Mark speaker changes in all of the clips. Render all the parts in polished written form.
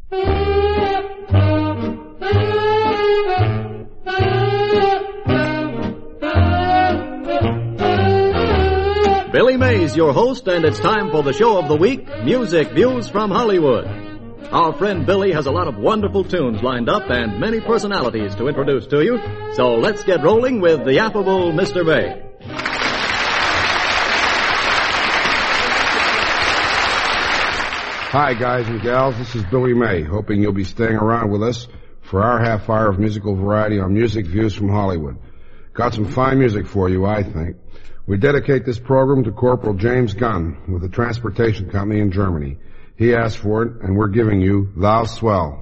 Speaker 1: Billy Mays, your host, and it's time for the show of the week, Music Views from Hollywood. Our friend Billy has a lot of wonderful tunes lined up and many personalities to introduce to you, so let's get rolling with the affable Mr. May.
Speaker 2: Hi, guys and gals. This is Billy May, hoping you'll be staying around with us for our half hour of musical variety on Music Views from Hollywood. Got some fine music for you, I think. We dedicate this program to Corporal James Gunn with the Transportation Company in Germany. He asked for it, and we're giving you Thou Swell.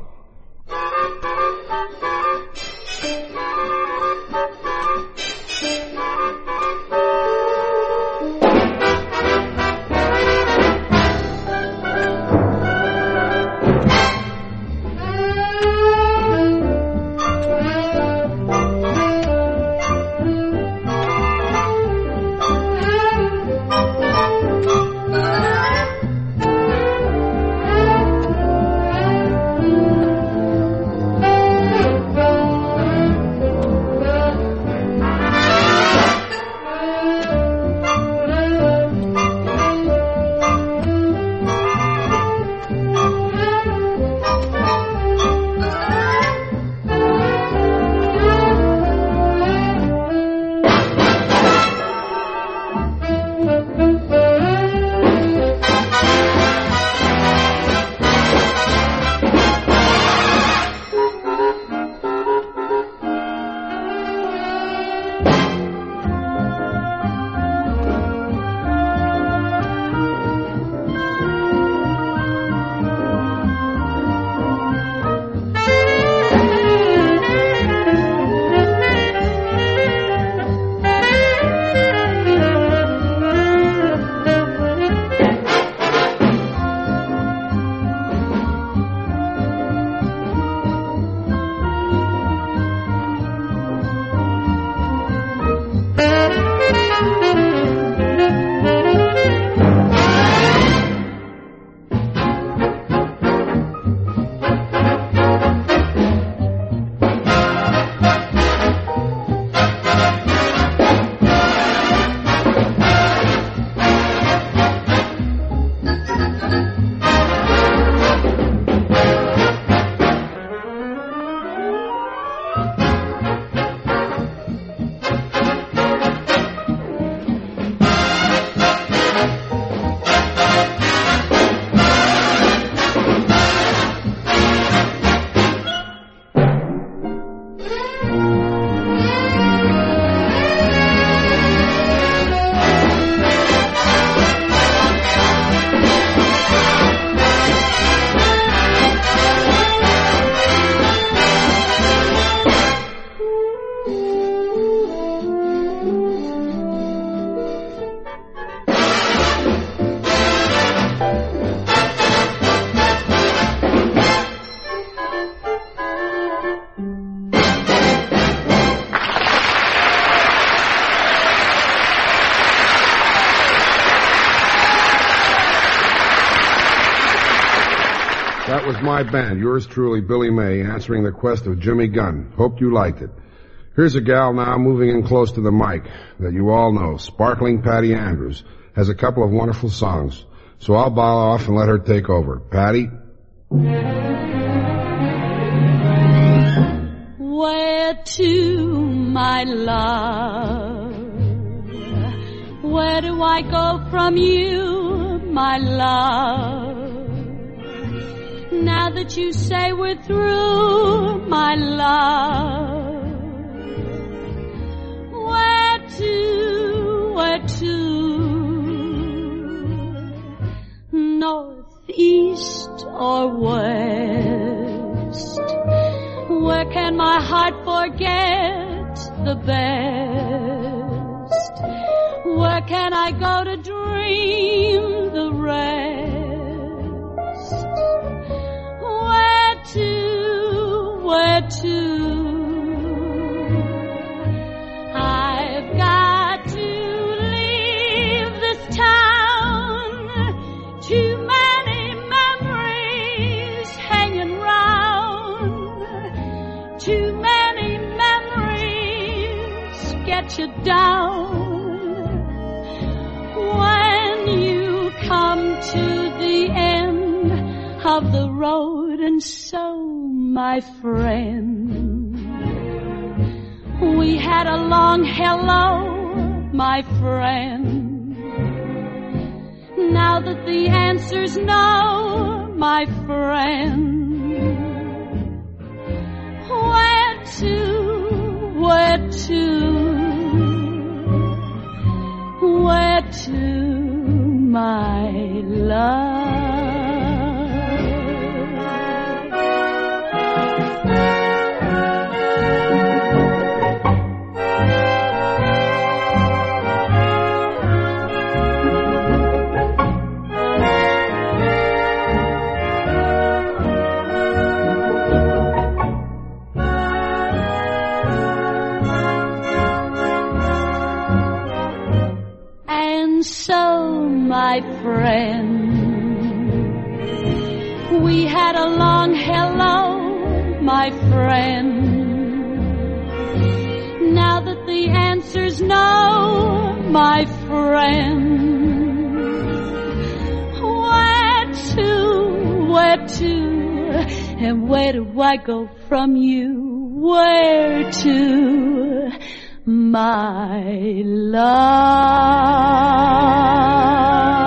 Speaker 2: That was my band, yours truly, Billy May, answering the quest of Jimmy Gunn. Hoped you liked it. Here's a gal now moving in close to the mic that you all know. Sparkling Patty Andrews has a couple of wonderful songs. So I'll bow off and let her take over. Patty?
Speaker 3: Where to, my love? Where do I go from you, my love? Now that you say we're through, my love. Where to, where to? North, east, or west? Where can my heart forget the best? Where can I go to dream the rest? Where to? I've got to leave this town. Too many memories hanging let you down. When you come to the end of the road, and so, my friend, we had a long hello, my friend. Now that the answer's no, my friend, where to, my love? My friend, we had a long hello, my friend. Now that the answer's no, my friend, where to, and where do I go from you? Where to, my love?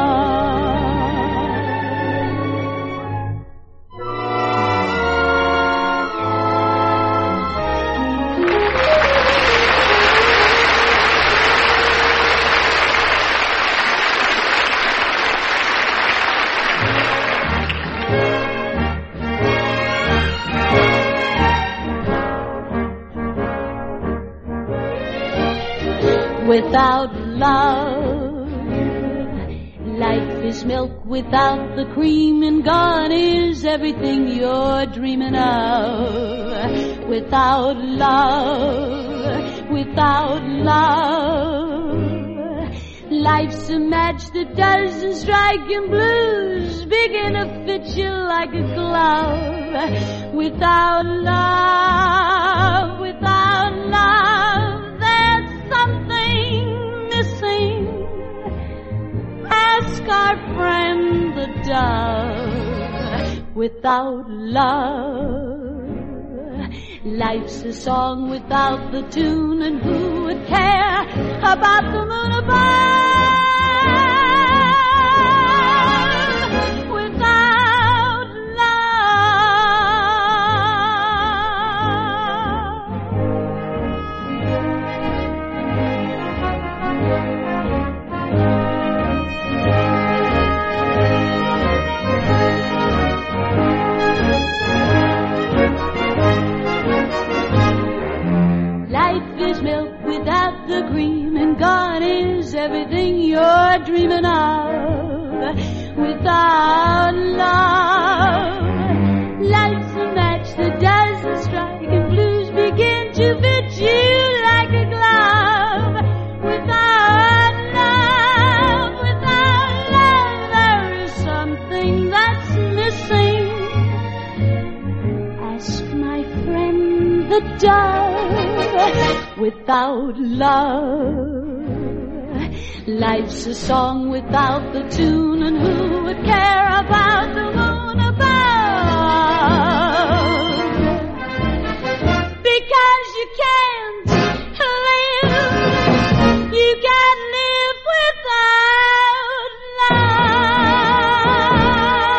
Speaker 3: Without love, life is milk without the cream, and gone is everything you're dreaming of. Without love, life's a match that doesn't strike, and blues begin to fit you like a glove. Without love, ask our friend the dove. Without love, life's a song without the tune, and who would care about the moon above? Without the cream, and gone is everything you're dreaming of. Without love, life's a match that doesn't strike, and blues begin to fit you like a glove. Without love, there is something that's missing. Ask my friend the dove. Without love, life's a song without the tune, and who would care about the moon above? Because you can't live, you can't live without love.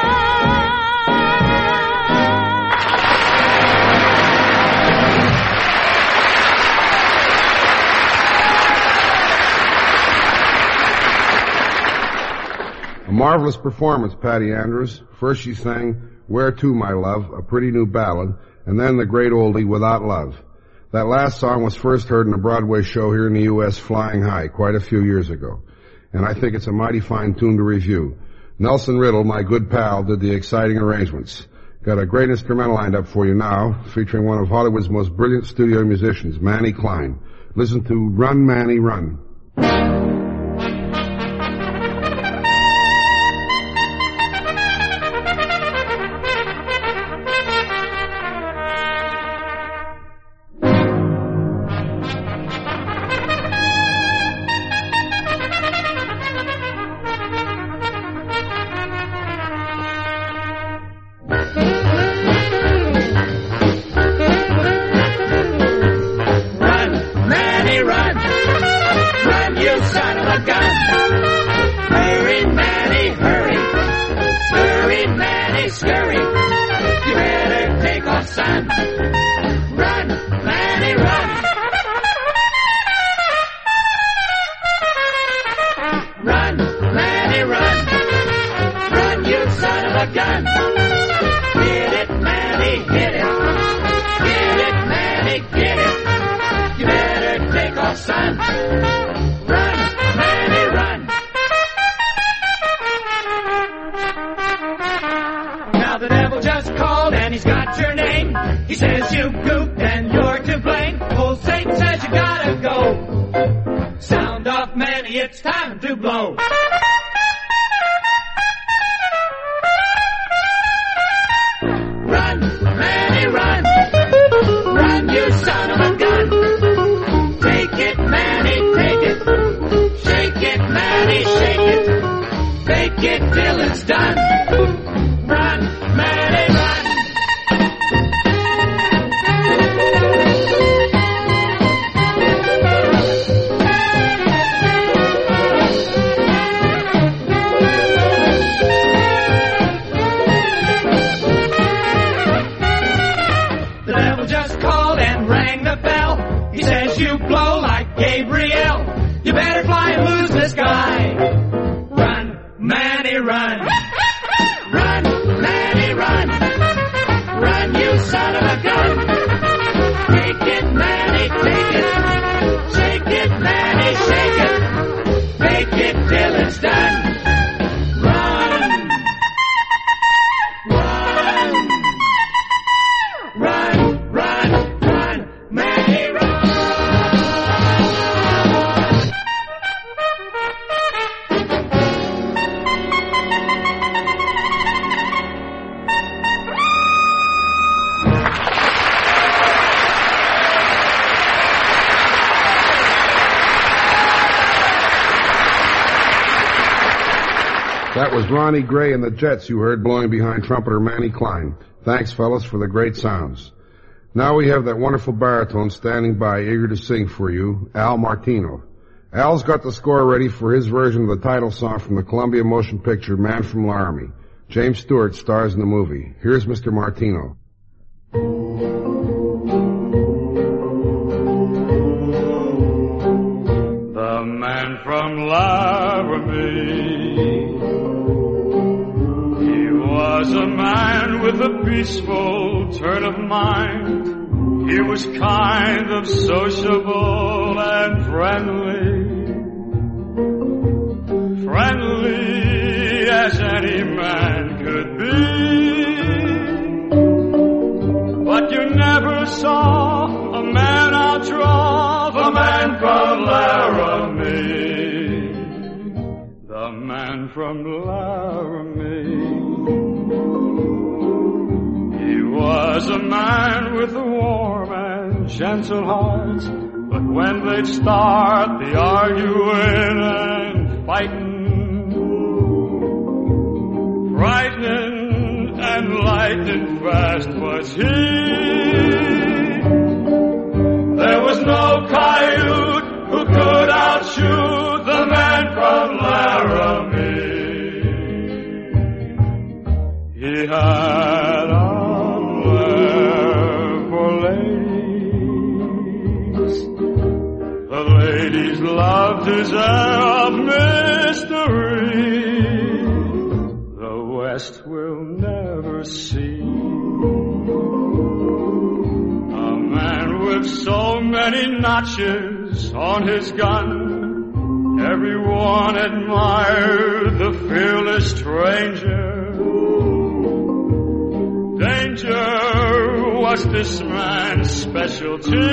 Speaker 2: A marvelous performance, Patty Andrews. First she sang Where To, My Love, a pretty new ballad, and then the great oldie Without Love. That last song was first heard in a Broadway show here in the U.S., Flying High, quite a few years ago. And I think it's a mighty fine tune to review. Nelson Riddle, my good pal, did the exciting arrangements. Got a great instrumental lined up for you now, featuring one of Hollywood's most brilliant studio musicians, Manny Klein. Listen to Run, Manny, Run.
Speaker 4: he's got your name. He says you goofed and you're to blame. Old Satan says you gotta go. Sound off, Manny, it's time to blow. Run, Manny, run. Run, you son of a gun. Take it, Manny, take it. Shake it, Manny, shake it. Fake it till it's done. Run, Manny, run. The devil just called and rang the bell. He says you blow like Gabriel. You better fly and lose this guy. Run, Manny, run. Run, Manny, run. Run, you son of a gun. Take it, Manny, take it. Shake it, Manny, shake it. Make it till it's done. Run. Run. Run, run, run, Manny, run.
Speaker 2: That was Ronnie Gray and the Jets you heard blowing behind trumpeter Manny Klein. Thanks, fellas, for the great sounds. Now we have that wonderful baritone standing by, eager to sing for you, Al Martino. Al's got the score ready for his version of the title song from the Columbia motion picture Man from Laramie. James Stewart stars in the movie. Here's Mr. Martino.
Speaker 5: The man from Laramie, he was a man with a peaceful turn of mind. He was kind of sociable and friendly as any man could be. But you never saw a man outdraw the man from Laramie. The man from Laramie. He was a man with a warm and gentle heart, but when they'd start the arguing and fighting, frightening and lightning fast was he. There was no coyote who could outshoot the man from Laramie. He had a flair for ladies. The ladies loved his air of mystery. The West will never see a man with so many notches on his gun. Everyone admired the fearless stranger. Danger was this man's specialty,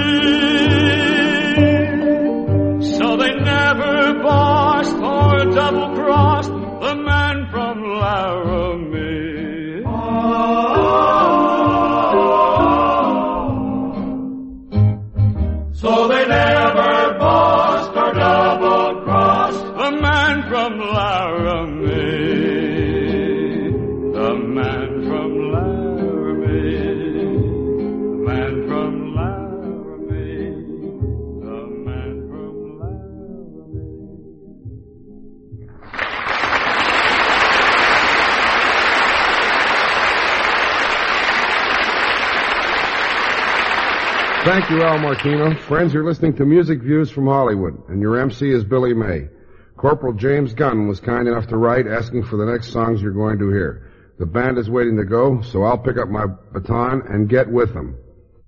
Speaker 5: so they never bossed or double-crossed the man from Laramie. So they never bossed or double-crossed the man from Laramie. The man from Laramie. The man from Laramie. The man from Laramie.
Speaker 2: Thank you, Al Martino. Friends, you're listening to Music Views from Hollywood, and your MC is Billy May. Corporal James Gunn was kind enough to write asking for the next songs you're going to hear. The band is waiting to go, so I'll pick up my baton and get with them.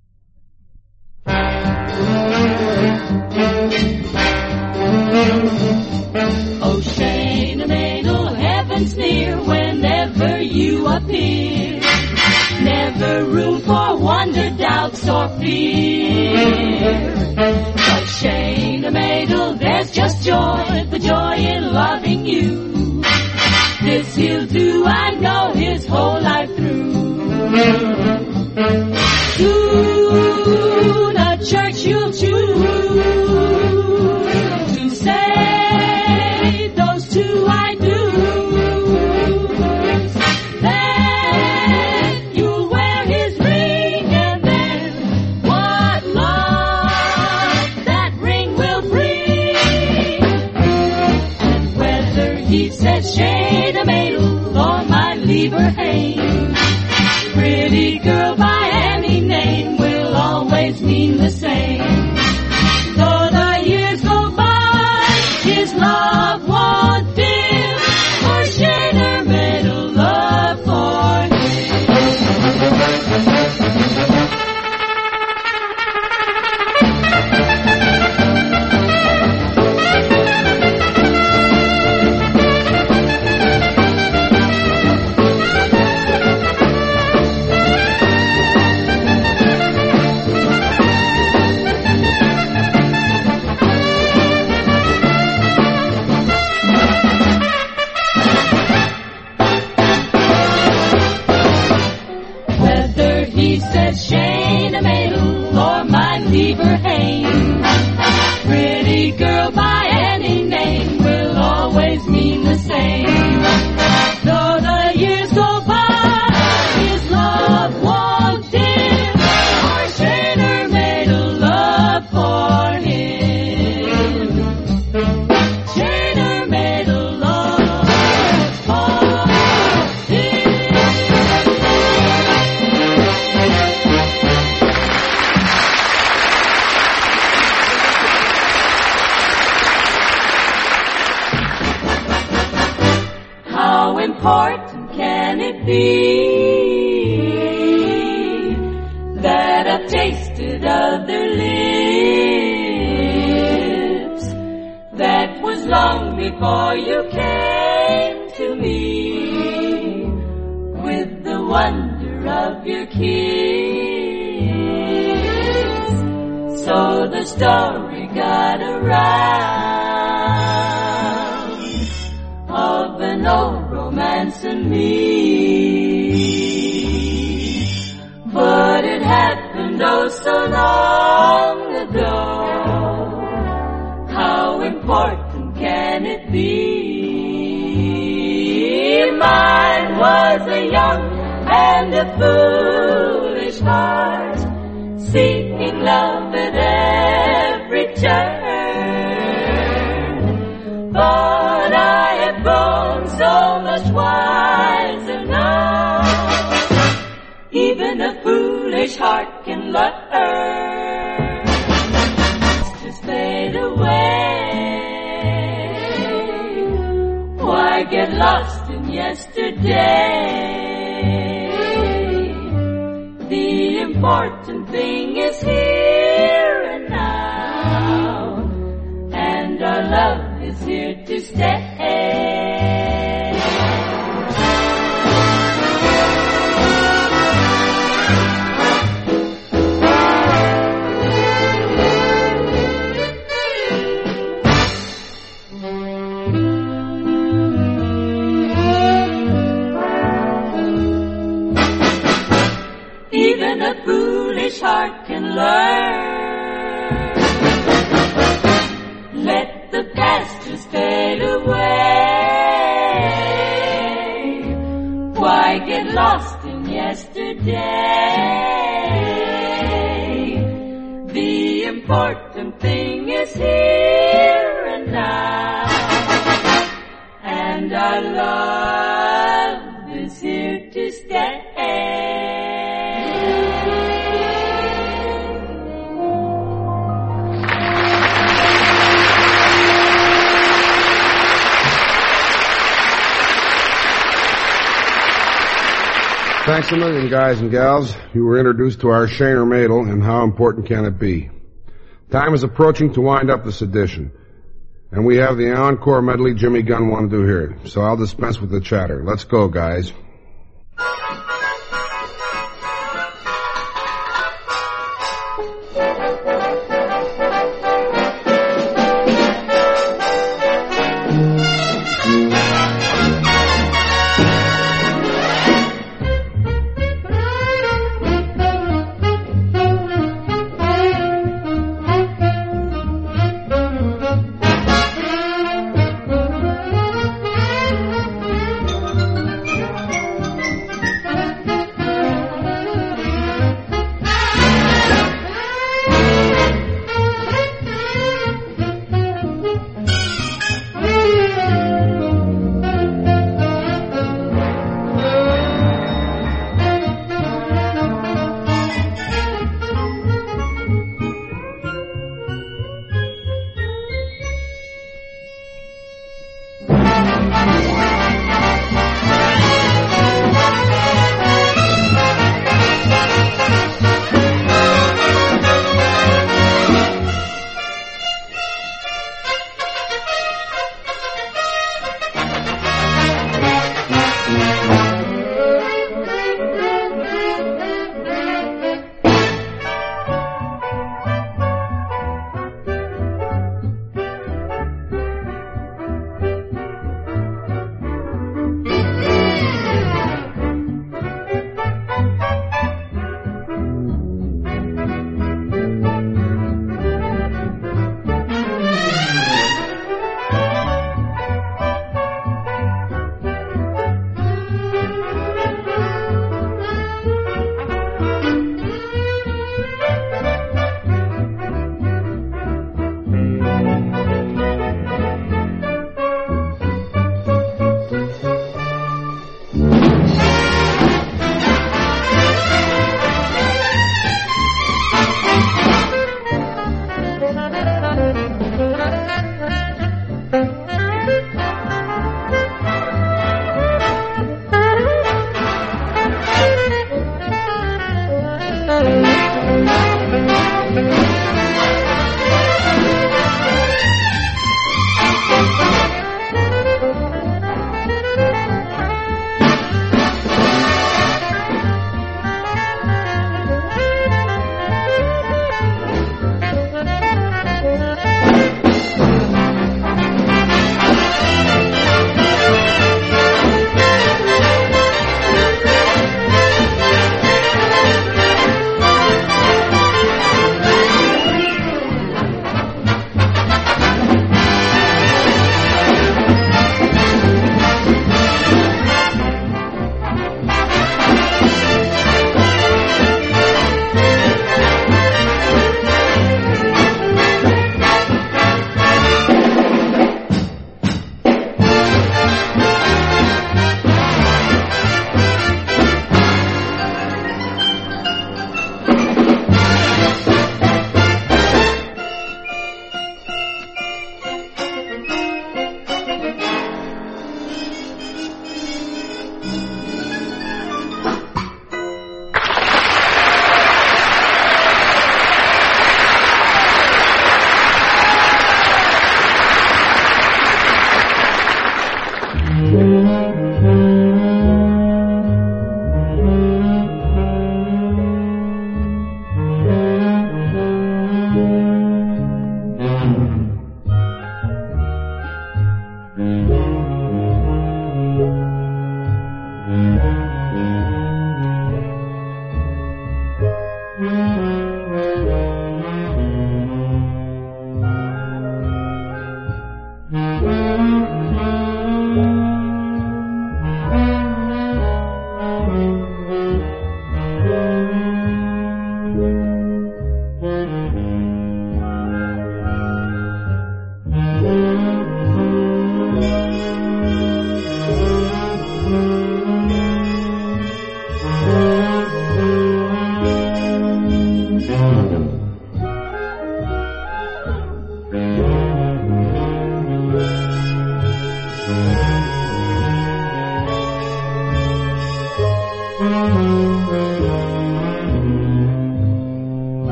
Speaker 3: Oh, Shane and Anal, heaven's near whenever you appear. never room for wonder, doubts, or fear. But Shana Madel, there's just joy, the joy in loving you. This he'll do, I know, his whole life through. Soon a church you'll choose to say those two I do. Then you'll wear his ring, and then what love that ring will bring. And whether he says Shana Madel or my lieber Hain, pretty girl by any name will always mean the same. Though the years go by, his love won't dim, for Shana Madel love for Shana Madel or my lieber Hain, pretty girl by any name will always mean the same. Though the years go by, his love won't dim, for Shana Madel love for him. Shana Madel love for him. How important can it be that I've tasted other lips? That was long before you came to me with the wonder of your kiss. So the story got around of an old romance in me, but it happened oh so long ago. How important can it be? Mine was a young and a foolish heart, seeking love at every turn, but I have grown so much wiser now. Even a foolish heart can learn. Just fade away. Why get lost in yesterday? The important thing is here and now, and our love is here to stay. Even a foolish heart can learn. Let the past just fade away. Why get lost in yesterday? The important thing is here and now, and our love is here to stay.
Speaker 2: Thanks a million, guys and gals. You were introduced to our Shana Madel, and how important can it be? Time is approaching to wind up this edition, and we have the encore medley Jimmy Gunn wanted to hear, so I'll dispense with the chatter. Let's go, guys.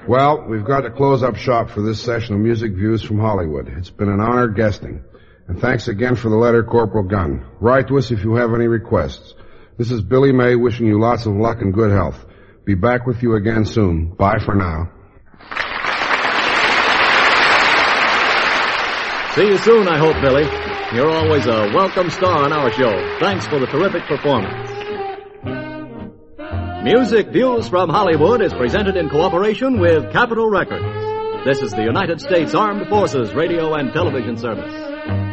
Speaker 2: Well, we've got to close up shop for this session of Music Views from Hollywood. It's been an honor guesting. And thanks again for the letter, Corporal Gunn. Write to us if you have any requests. This is Billy May wishing you lots of luck and good health. Be back with you again soon. Bye for now.
Speaker 1: See you soon, I hope, Billy. You're always a welcome star on our show. Thanks for the terrific performance. Music Views from Hollywood is presented in cooperation with Capitol Records. This is the United States Armed Forces Radio and Television Service.